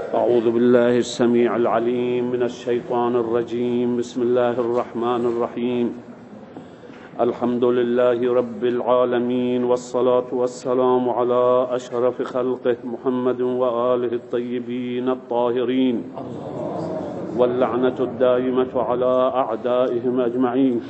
أعوذ بالله السميع العليم من الشيطان الرجيم. بسم الله الرحمن الرحيم. الحمد لله رب العالمين، والصلاة والسلام على أشرف خلقه محمد وآله الطيبين الطاهرين، واللعنة الدائمة على أعدائهم أجمعين.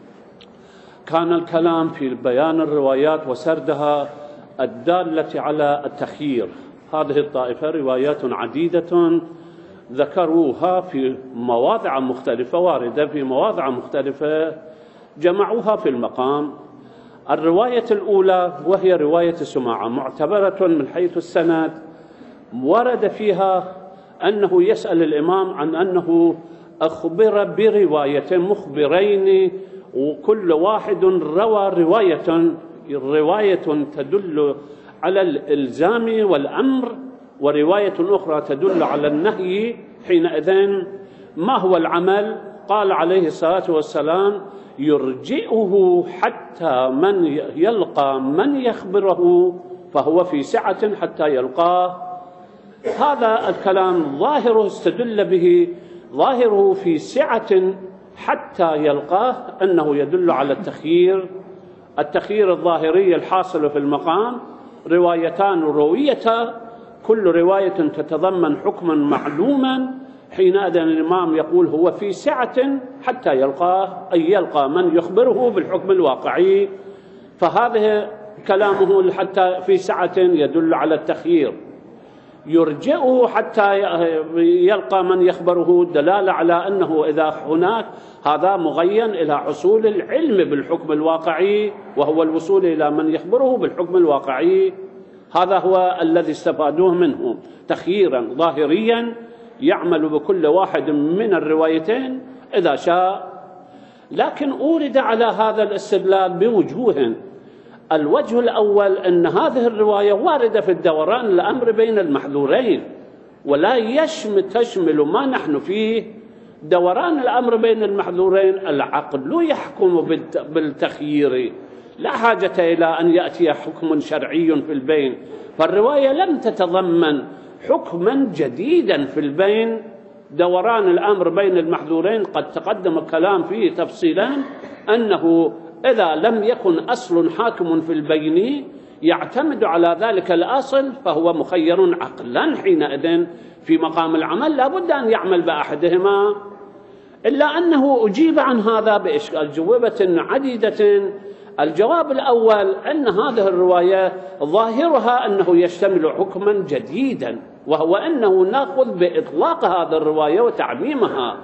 كان الكلام في بيان الروايات وسردها الدالة على التخيير. هذه الطائفة روايات عديدة ذكروها في مواضع مختلفة، واردة في مواضع مختلفة، جمعوها في المقام. الرواية الأولى وهي رواية سماعة معتبرة من حيث السند، ورد فيها أنه يسأل الإمام عن أنه أخبر برواية مخبرين، وكل واحد روى رواية تدل على الإلزام والأمر، ورواية أخرى تدل على النهي. حينئذ ما هو العمل؟ قال عليه الصلاة والسلام: يرجئه حتى من يلقى من يخبره، فهو في سعة حتى يلقاه. هذا الكلام ظاهره استدل به، ظاهره في سعة حتى يلقاه، أنه يدل على التخيير الظاهري الحاصل في المقام. روايتان رويتا، كل رواية تتضمن حكما معلوما. حينئذ الإمام يقول هو في سعة حتى يلقاه، أي يلقى من يخبره بالحكم الواقعي. فهذا كلامه حتى في سعة يدل على التخيير. يرجئه حتى يلقى من يخبره دلالة على أنه إذا هناك هذا مغين إلى حصول العلم بالحكم الواقعي، وهو الوصول إلى من يخبره بالحكم الواقعي. هذا هو الذي استفادوه منه، تخييرا ظاهريا يعمل بكل واحد من الروايتين إذا شاء. لكن أورد على هذا الاستدلال بوجوه. الوجه الأول أن هذه الرواية واردة في الدوران الأمر بين المحذورين، ولا تشمل ما نحن فيه. دوران الأمر بين المحذورين العقل يحكم بالتخيير، لا حاجة إلى أن يأتي حكم شرعي في البين. فالرواية لم تتضمن حكما جديدا في البين. دوران الأمر بين المحذورين قد تقدم الكلام فيه تفصيلا، أنه إذا لم يكن أصل حاكم في البين يعتمد على ذلك الأصل، فهو مخير عقلا. حينئذ في مقام العمل لا بد أن يعمل بأحدهما. إلا أنه أجيب عن هذا بأجوبة عديدة. الجواب الأول أن هذه الرواية ظاهرها أنه يشتمل حكما جديدا، وهو أنه نأخذ بإطلاق هذه الرواية وتعميمها.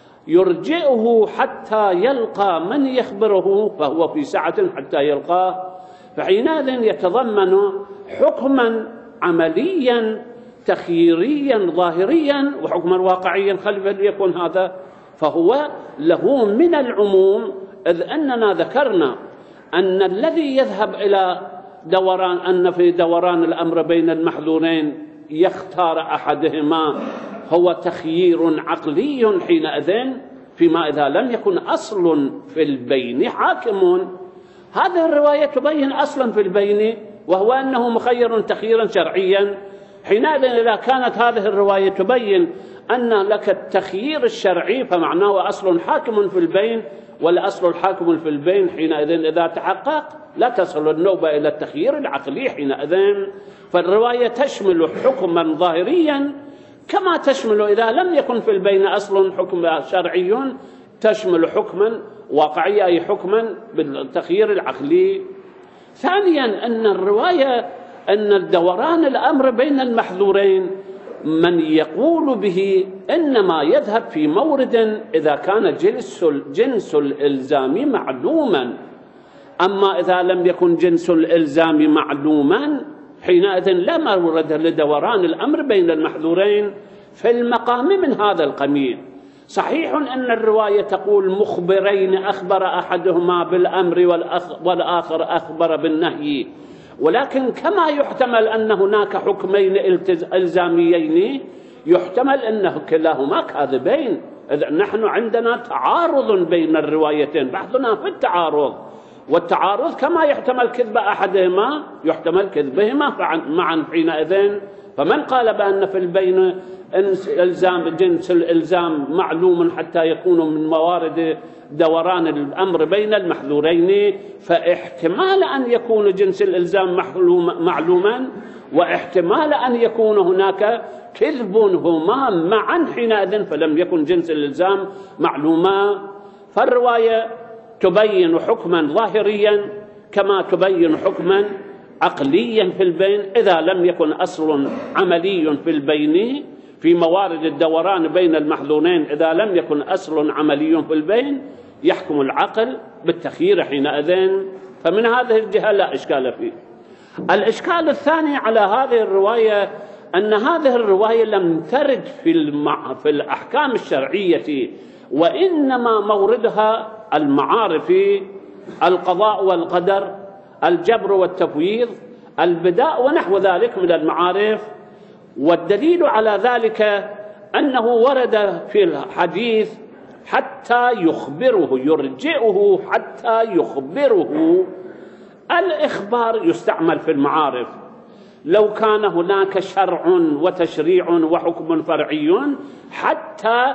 يرجئه حتى يلقى من يخبره، فهو في سعة حتى يلقاه. فحينئذ يتضمن حكما عمليا تخييريا ظاهريا وحكما واقعيا. فليكن هذا فهو له من العموم، إذ أننا ذكرنا أن الذي يذهب إلى أن في دوران الأمر بين المحذورين يختار أحدهما هو تخيير عقلي. حينئذ فيما إذا لم يكن أصل في البين حاكم. هذه الرواية تبين أصلا في البين، وهو أنه مخير تخييرا شرعيا. حينئذ إذا كانت هذه الرواية تبين أن لك التخيير الشرعي، فمعناه أصل حاكم في البين، والأصل الحاكم في البين حينئذ إذا تحقق لا تصل النوبة إلى التخيير العقلي. حينئذ فالرواية تشمل حكما ظاهريا، كما تشمل إذا لم يكن في البين أصل حكم شرعي تشمل حكما واقعي، أي حكما بالتخيير العقلي. ثانيا أن الرواية أن الدوران الأمر بين المحذورين من يقول به إنما يذهب في مورد إذا كان جنس الإلزام معلوما. أما إذا لم يكن جنس الإلزام معلوما حينئذ لا مورد لدوران الأمر بين المحذورين في المقام من هذا القبيل. صحيح أن الرواية تقول مخبرين أخبر أحدهما بالأمر والآخر أخبر بالنهي، ولكن كما يحتمل أن هناك حكمين إلزاميين، يحتمل أن كلاهما كاذبين. إذا نحن عندنا تعارض بين الروايتين، بحثنا في التعارض، والتعارض كما يحتمل كذب أحدهما يحتمل كذبهما معا. حينئذ فمن قال بأن في البين إلزام جنس الإلزام معلوم حتى يكون من موارد دوران الأمر بين المحذورين، فاحتمال أن يكون جنس الإلزام معلوما واحتمال أن يكون هناك كذب هما معا حينئذ، فلم يكن جنس الإلزام معلوما. فالرواية تبين حكما ظاهريا كما تبين حكما عقليا في البين إذا لم يكن أصل عملي في البين، في موارد الدوران بين المحذورين إذا لم يكن أصل عملي في البين يحكم العقل بالتخيير حينئذ. فمن هذه الجهة لا إشكال فيه. الإشكال الثاني على هذه الرواية أن هذه الرواية لم ترد في الأحكام الشرعية، وإنما موردها المعارف، القضاء والقدر، الجبر والتفويض، البداء ونحو ذلك من المعارف. والدليل على ذلك أنه ورد في الحديث حتى يخبره، يرجئه حتى يخبره. الإخبار يستعمل في المعارف، لو كان هناك شرع وتشريع وحكم فرعي حتى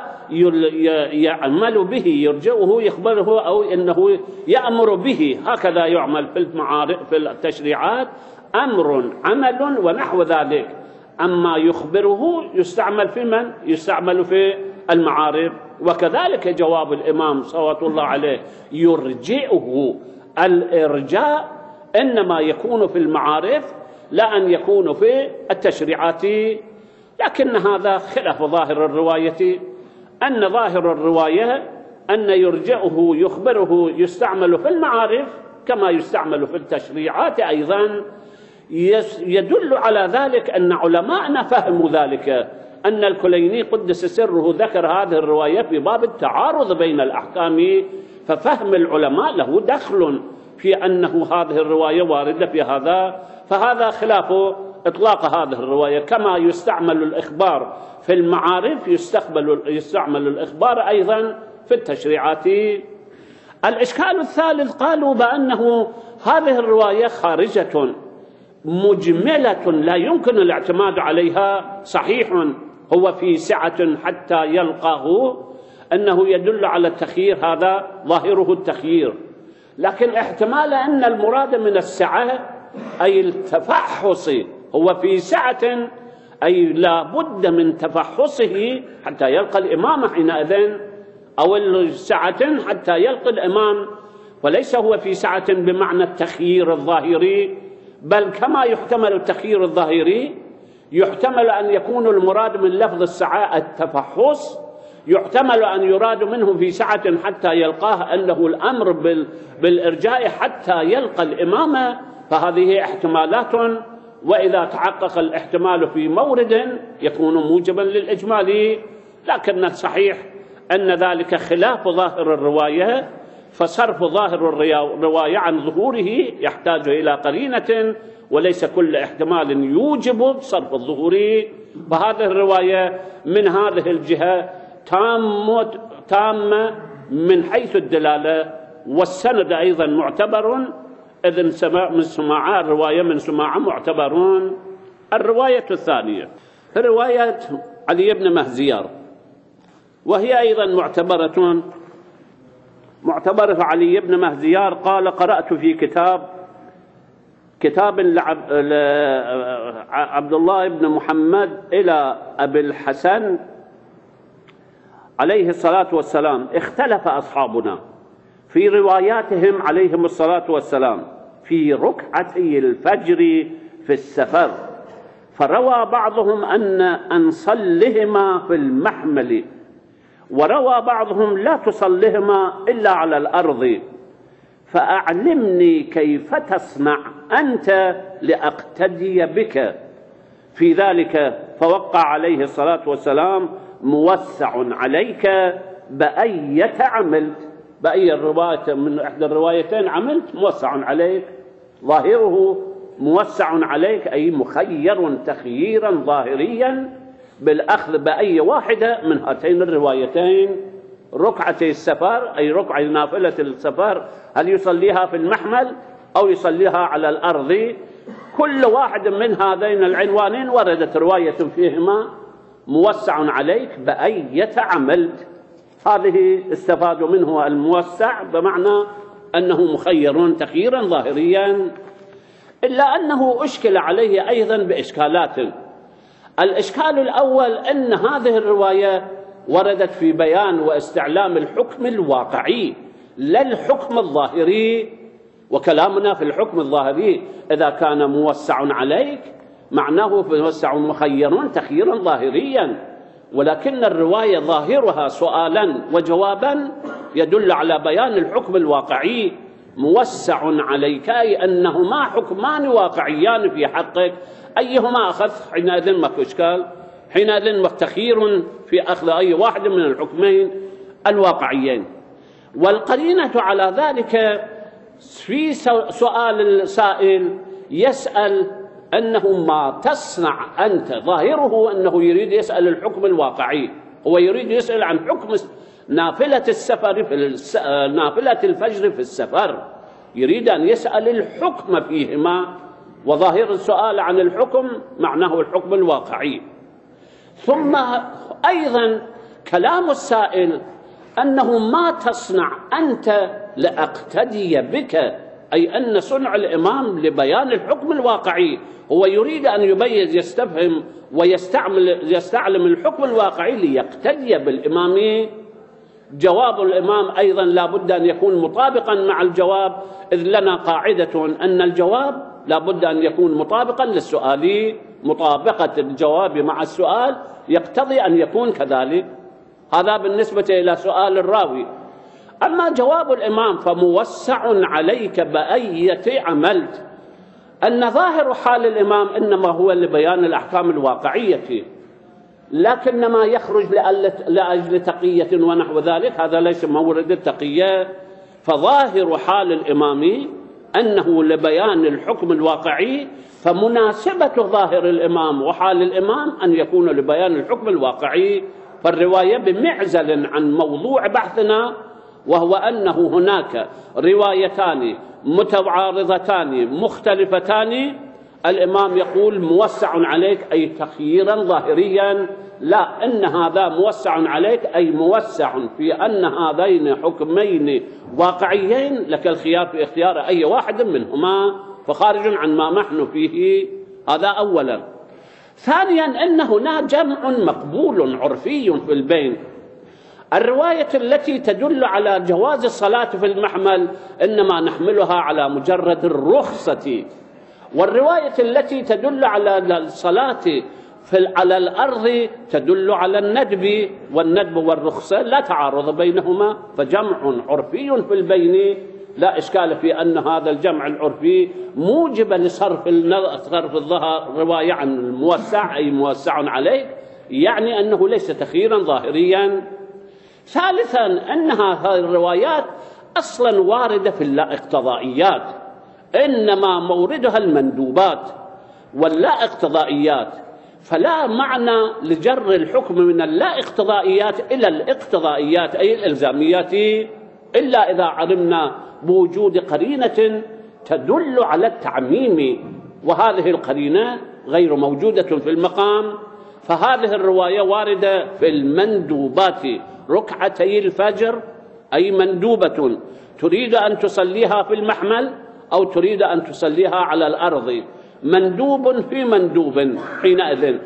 يعمل به، يرجئه يخبره أو إنه يأمر به، هكذا يعمل في المعارف في التشريعات، أمر عمل ونحو ذلك. أما يخبره يستعمل في من؟ يستعمل في المعارف. وكذلك جواب الإمام صلوات الله عليه يرجئه، الإرجاء إنما يكون في المعارف لا أن يكون في التشريعات. لكن هذا خلاف ظاهر الرواية، أن ظاهر الرواية أن يرجئه يخبره يستعمل في المعارف كما يستعمل في التشريعات أيضا. يدل على ذلك أن علماءنا فهموا ذلك، أن الكليني قدس سره ذكر هذه الرواية في باب التعارض بين الأحكام، ففهم العلماء له دخل في أنه هذه الرواية واردة في هذا، فهذا خلاف إطلاق هذه الرواية. كما يستعمل الإخبار في المعارف يستعمل الإخبار أيضا في التشريعات. الإشكال الثالث قالوا بأنه هذه الرواية خارجة مجملة لا يمكن الاعتماد عليها. صحيح هو في سعة حتى يلقاه، أنه يدل على التخيير، هذا ظاهره التخيير، لكن احتمال أن المراد من السعة أي التفحص، هو في سعة أي لا بد من تفحصه حتى يلقى الإمام حينئذ، أو السعة حتى يلقى الإمام، وليس هو في سعة بمعنى التخيير الظاهري، بل كما يحتمل التخيير الظاهري يحتمل أن يكون المراد من لفظ السعة التفحص، يحتمل أن يراد منه في سعة حتى يلقاه أنه الأمر بالإرجاء حتى يلقى الإمام. فهذه احتمالات، وإذا تحقق الاحتمال في مورد يكون موجبا للإجمال. لكن الصحيح أن ذلك خلاف ظاهر الرواية، فصرف ظاهر الرواية عن ظهوره يحتاج إلى قرينة، وليس كل احتمال يوجب صرف الظهور. فهذه الرواية من هذه الجهة تامة من حيث الدلالة، والسند أيضا معتبر، إذن من سماع الرواية من سماع معتبرون. الرواية الثانية رواية علي بن مهزيار، وهي أيضا معتبرة علي بن مهزيار. قال: قرأت في كتاب عبد الله بن محمد إلى أبي الحسن عليه الصلاة والسلام، اختلف أصحابنا في رواياتهم عليهم الصلاة والسلام في ركعتي الفجر في السفر، فروى بعضهم أن صلهما في المحمل، وروى بعضهم لا تصلهما إلا على الأرض، فأعلمني كيف تصنع أنت لأقتدي بك في ذلك. فوقع عليه الصلاة والسلام: موسع عليك بأية عملت، بأي الرواية من إحدى الروايتين عملت موسع عليك، ظاهره موسع عليك أي مخير تخييرا ظاهريا بالأخذ بأي واحدة من هاتين الروايتين. ركعتي السفر أي ركعة نافلة السفر، هل يصليها في المحمل أو يصليها على الأرض؟ كل واحد من هذين العنوانين وردت رواية فيهما موسع عليك بأية عملت. هذه استفادوا منه الموسع بمعنى أنه مخير تخييرا ظاهريا، إلا أنه أشكل عليه أيضا بإشكالات. الإشكال الأول أن هذه الرواية وردت في بيان واستعلام الحكم الواقعي لا الحكم الظاهري، وكلامنا في الحكم الظاهري إذا كان موسع عليك معناه موسع مخير تخييرا ظاهريا، ولكن الرواية ظاهرها سؤالا وجوابا يدل على بيان الحكم الواقعي. موسع عليك أي أنهما حكمان واقعيان في حقك، أيهما أخذ حينئذ ما في إشكال، حينئذ تخيير في أخذ أي واحد من الحكمين الواقعيين. والقرينة على ذلك في سؤال السائل يسأل أنه ما تصنع أنت، ظاهره أنه يريد يسأل الحكم الواقعي، هو يريد يسأل عن حكم نافلة السفر نافلة الفجر في السفر، يريد أن يسأل الحكم فيهما، وظاهر السؤال عن الحكم معناه الحكم الواقعي. ثم أيضا كلام السائل أنه ما تصنع أنت لأقتدي بك، أي أن صنع الإمام لبيان الحكم الواقعي، هو يريد أن يبين يستفهم ويستعلم الحكم الواقعي ليقتدي بالإمام. جواب الإمام أيضا لا بد أن يكون مطابقا مع الجواب، إذ لنا قاعدة أن الجواب لا بد أن يكون مطابقا للسؤال، مطابقة الجواب مع السؤال يقتضي أن يكون كذلك. هذا بالنسبة إلى سؤال الراوي. أما جواب الإمام فموسع عليك بأية عملت، أن ظاهر حال الإمام إنما هو لبيان الأحكام الواقعية، لكن ما يخرج لأجل تقية ونحو ذلك هذا ليس مورد التقية. فظاهر حال الإمام أنه لبيان الحكم الواقعي، فمناسبة ظاهر الإمام وحال الإمام أن يكون لبيان الحكم الواقعي. فالرواية بمعزل عن موضوع بحثنا، وهو أنه هناك روايتان متعارضتان مختلفتان، الإمام يقول موسع عليك أي تخييرا ظاهريا، لا إن هذا موسع عليك أي موسع في أن هذين حكمين واقعيين لك الخيار في اختيار أي واحد منهما، فخارج عن ما نحن فيه. هذا أولا. ثانيا أن هنا جمع مقبول عرفي في البين. الرواية التي تدل على جواز الصلاة في المحمل إنما نحملها على مجرد الرخصة، والرواية التي تدل على الصلاة على الأرض تدل على الندب، والندب والرخصة لا تعارض بينهما، فجمع عرفي في البين. لا إشكال في أن هذا الجمع العرفي موجب لصرف الظهر رواية عن الموسع أي موسع عليك، يعني أنه ليس تخييرا ظاهريا. ثالثا أن هذه الروايات أصلا واردة في اللا اقتضائيات، إنما موردها المندوبات واللا اقتضائيات، فلا معنى لجر الحكم من اللا اقتضائيات إلى الاقتضائيات أي الإلزاميات إلا إذا علمنا بوجود قرينة تدل على التعميم، وهذه القرينة غير موجودة في المقام. فهذه الرواية واردة في المندوبات، ركعتي الفجر أي مندوبة تريد أن تصليها في المحمل أو تريد أن تصليها على الأرض، مندوب في مندوب حينئذ.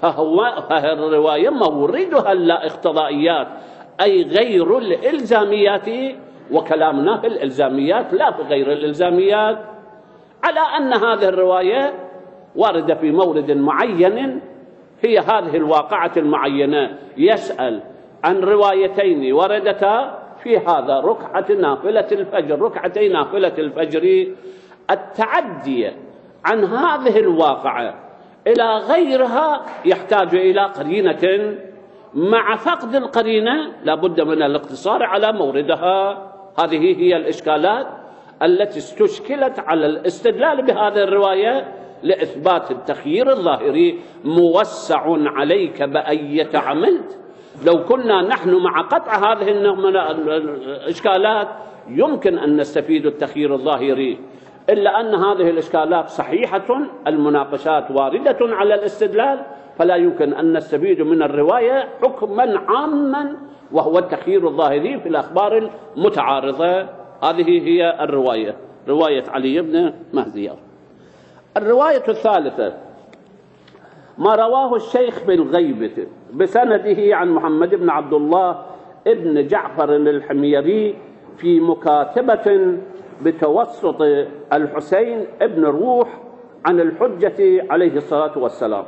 فالرواية موردها اللا اقتضائيات أي غير الإلزاميات، وكلامنا في الإلزاميات لا في غير الإلزاميات، على أن هذه الرواية واردة في مورد معين، هي هذه الواقعة المعينة. يسأل عن روايتين وردتا في هذا ركعة نافلة الفجر، ركعتي نافلة الفجر. التعدي عن هذه الواقعة إلى غيرها يحتاج إلى قرينة، مع فقد القرينة لابد من الاقتصار على موردها. هذه هي الإشكالات التي استشكلت على الاستدلال بهذه الرواية لإثبات التخيير الظاهري موسع عليك بأية عملت. لو كنا نحن مع قطع هذه الإشكالات يمكن أن نستفيد التخيير الظاهري. إلا أن هذه الإشكالات صحيحة، المناقشات واردة على الاستدلال، فلا يمكن أن نستفيد من الرواية حكما عاما وهو التخيير الظاهري في الأخبار المتعارضة. هذه هي الرواية، رواية علي بن مهديار. الرواية الثالثة ما رواه الشيخ بالغيبة بسنده عن محمد بن عبد الله ابن جعفر الحميري في مكاتبة بتوسط الحسين ابن روح عن الحجة عليه الصلاة والسلام: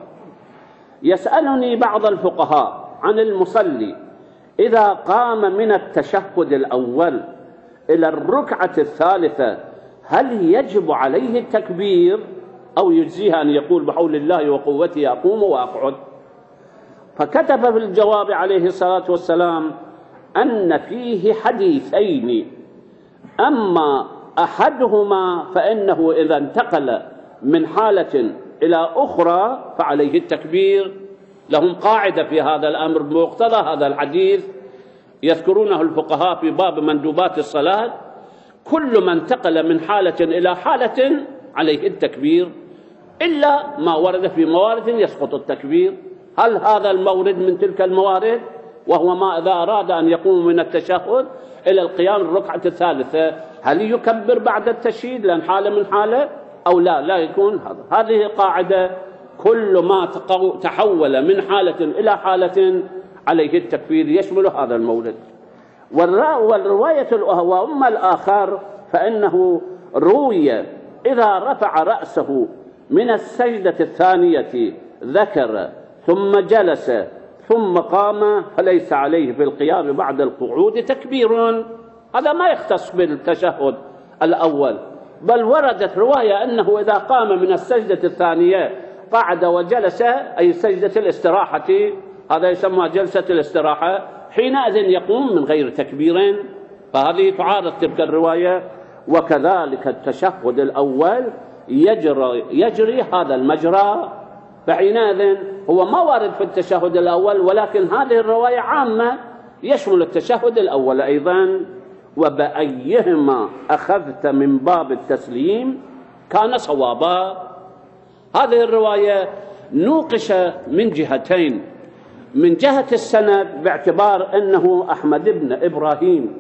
يسألني بعض الفقهاء عن المصلي إذا قام من التشهد الأول إلى الركعة الثالثة هل يجب عليه التكبير أو يجزيه أن يقول بحول الله وقوته أقوم وأقعد؟ فكتب في الجواب عليه الصلاة والسلام أن فيه حديثين، أما أحدهما فإنه إذا انتقل من حالة إلى أخرى فعليه التكبير. لهم قاعدة في هذا الأمر بمقتضى هذا الحديث يذكرونه الفقهاء في باب مندوبات الصلاة: كل من انتقل من حالة إلى حالة عليه التكبير، إلا ما ورد في موارد يسقط التكبير. هل هذا المورد من تلك الموارد؟ وهو ما إذا أراد أن يقوم من التشهد إلى القيام الركعة الثالثة هل يكبر بعد التشهيد لأن حالة من حالة أو لا يكون هذا. هذه قاعدة: كل ما تحول من حالة إلى حالة عليه التكبير، يشمل هذا المورد. والرواية وأما الآخر فإنه روي إذا رفع رأسه من السجدة الثانية ذكر ثم جلس ثم قام فليس عليه في القيام بعد القعود تكبير. هذا ما يختص بالتشهد الأول، بل وردت رواية أنه إذا قام من السجدة الثانية قعد وجلس، أي سجدة الاستراحة، هذا يسمى جلسة الاستراحة، حينئذ يقوم من غير تكبير. فهذه تعارض تلك الرواية. وكذلك التشهد الأول يجري هذا المجرى، فحينئذ هو ما وارد في التشهد الأول، ولكن هذه الرواية عامة يشمل التشهد الأول أيضا. وبأيهما أخذت من باب التسليم كان صوابا. هذه الرواية نوقش من جهتين: من جهة السند باعتبار أنه أحمد بن إبراهيم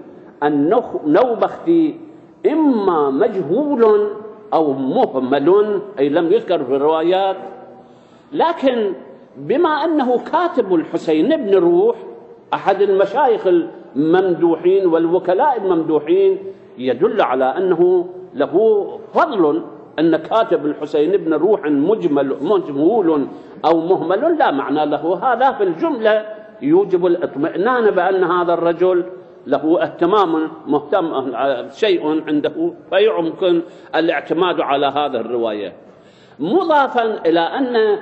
النوبختي إما مجهول أو مهمل، أي لم يذكر في الروايات، لكن بما أنه كاتب الحسين بن روح أحد المشايخ الممدوحين والوكلاء الممدوحين، يدل على أنه له فضل. أن كاتب الحسين بن روح مجهول أو مهمل لا معنى له. هذا في الجملة يوجب الاطمئنان بأن هذا الرجل له اهتمام مهتم شيء عنده، فيمكن الاعتماد على هذا الرواية. مضافا إلى أن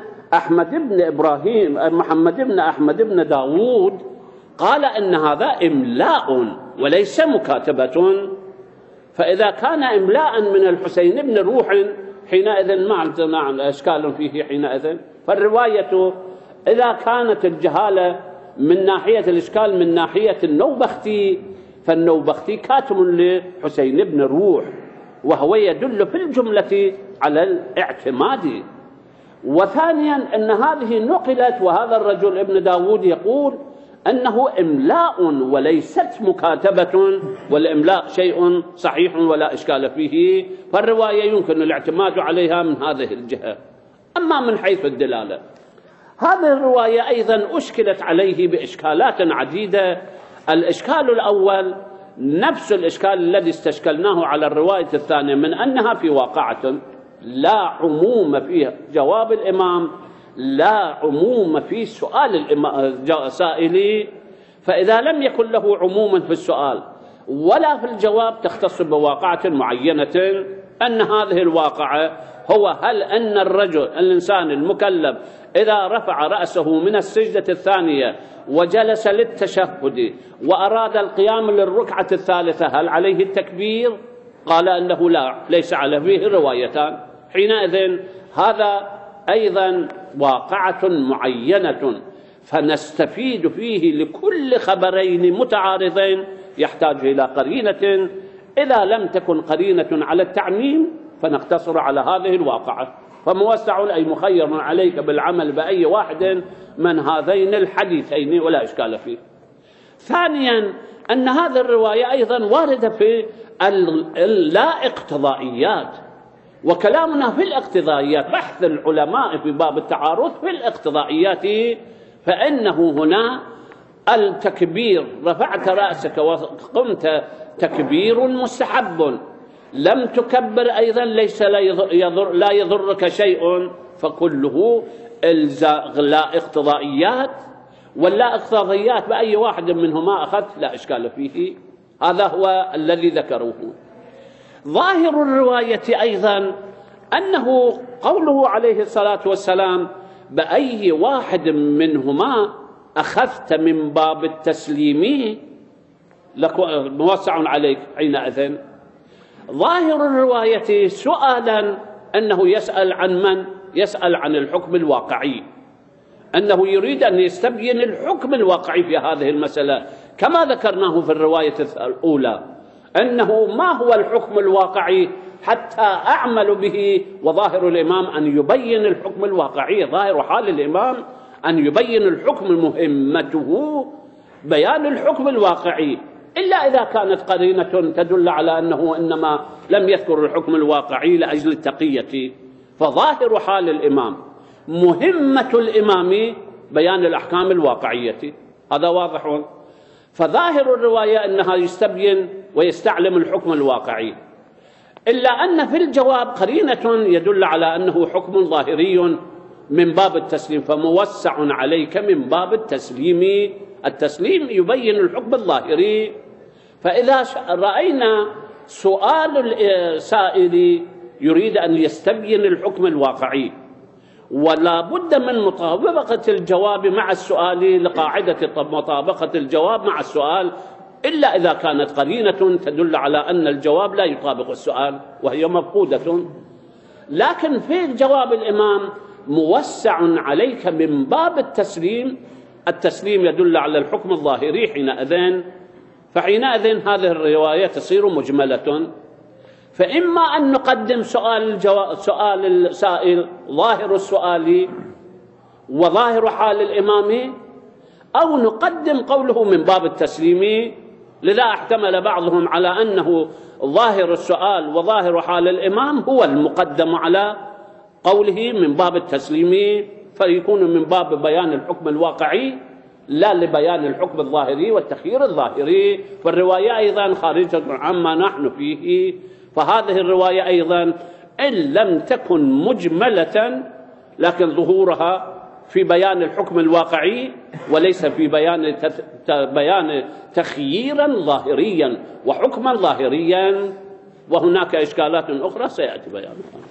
محمد بن داود قال أن هذا إملاء وليس مكاتبة، فإذا كان إملاء من الحسين بن روح حينئذ ما عندنا إشكال فيه حينئذ. فالرواية إذا كانت الجهالة من ناحية الإشكال من ناحية النوبختي، فالنوبختي كاتم لحسين بن روح، وهو يدل في الجملة على الاعتماد. وثانيا أن هذه نقلت، وهذا الرجل ابن داود يقول أنه إملاء وليست مكاتبة، والإملاء شيء صحيح ولا إشكال فيه، فالرواية يمكن الاعتماد عليها من هذه الجهة. أما من حيث الدلالة، هذه الرواية أيضا أشكلت عليه بإشكالات عديدة. الإشكال الأول نفس الإشكال الذي استشكلناه على الرواية الثانية، من أنها في واقعة لا عموم في جواب الإمام، لا عموم في سؤال السائل، فإذا لم يكن له عموم في السؤال ولا في الجواب تختص بواقعة معينة. أن هذه الواقعة هو هل أن الإنسان المكلف إذا رفع رأسه من السجدة الثانية وجلس للتشهد وأراد القيام للركعة الثالثة هل عليه التكبير؟ قال أنه لا، ليس عليه، فيه روايتان. حينئذ هذا أيضا واقعة معينة، فنستفيد فيه لكل خبرين متعارضين يحتاج إلى قرينة. إذا لم تكن قرينة على التعميم فنقتصر على هذه الواقعة. فموسع أي مخير عليك بالعمل بأي واحد من هذين الحديثين ولا إشكال فيه. ثانيا أن هذه الرواية أيضا واردة في اللا اقتضائيات، وكلامنا في الاقتضائيات بحث العلماء في باب التعارض في الاقتضائيات، فإنه هنا التكبير رفعت رأسك وقمت تكبير مستحب، لم تكبر أيضا ليس لا يضرك شيء، فكله لا اقتضائيات، ولا اقتضائيات بأي واحد منهما أخذت لا إشكال فيه. هذا هو الذي ذكروه. ظاهر الرواية أيضا أنه قوله عليه الصلاة والسلام بأي واحد منهما أخذت من باب التسليم موسع عليك حينئذ. ظاهر الرواية سؤالا أنه يسأل عن من؟ يسأل عن الحكم الواقعي، أنه يريد أن يستبين الحكم الواقعي في هذه المسألة، كما ذكرناه في الرواية الأولى أنه ما هو الحكم الواقعي حتى أعمل به. وظاهر الإمام أن يبين الحكم الواقعي، ظاهر حال الإمام أن يبين الحكم، مهمته بيان الحكم الواقعي، إلا إذا كانت قرينة تدل على أنه إنما لم يذكر الحكم الواقعي لأجل التقية. فظاهر حال الإمام مهمة الإمام بيان الأحكام الواقعية، هذا واضح. فظاهر الرواية أنها يستبين ويستعلم الحكم الواقعي، إلا أن في الجواب قرينة يدل على أنه حكم ظاهري من باب التسليم، فموسع عليك من باب التسليم. التسليم يبين الحكم الظاهري. فإذا رأينا سؤال السائل يريد أن يستبين الحكم الواقعي، ولا بد من مطابقة الجواب مع السؤال لقاعدة مطابقة الجواب مع السؤال، إلا إذا كانت قرينة تدل على أن الجواب لا يطابق السؤال وهي مفقودة. لكن في جواب الإمام موسع عليك من باب التسليم، التسليم يدل على الحكم الظاهري حينئذ، فحينئذ هذه الرواية تصير مجملة. فإما أن نقدم سؤال السائل ظاهر السؤال وظاهر حال الإمام، أو نقدم قوله من باب التسليم. لذا احتمل بعضهم على أنه ظاهر السؤال وظاهر حال الإمام هو المقدم على قوله من باب التسليم، فيكون من باب بيان الحكم الواقعي لا لبيان الحكم الظاهري والتخيير الظاهري. فالرواية أيضا خارجة عما نحن فيه. فهذه الرواية أيضا إن لم تكن مجملة لكن ظهورها في بيان الحكم الواقعي وليس في بيان تخييرا ظاهريا وحكما ظاهريا، وهناك إشكالات أخرى سيأتي بيانها.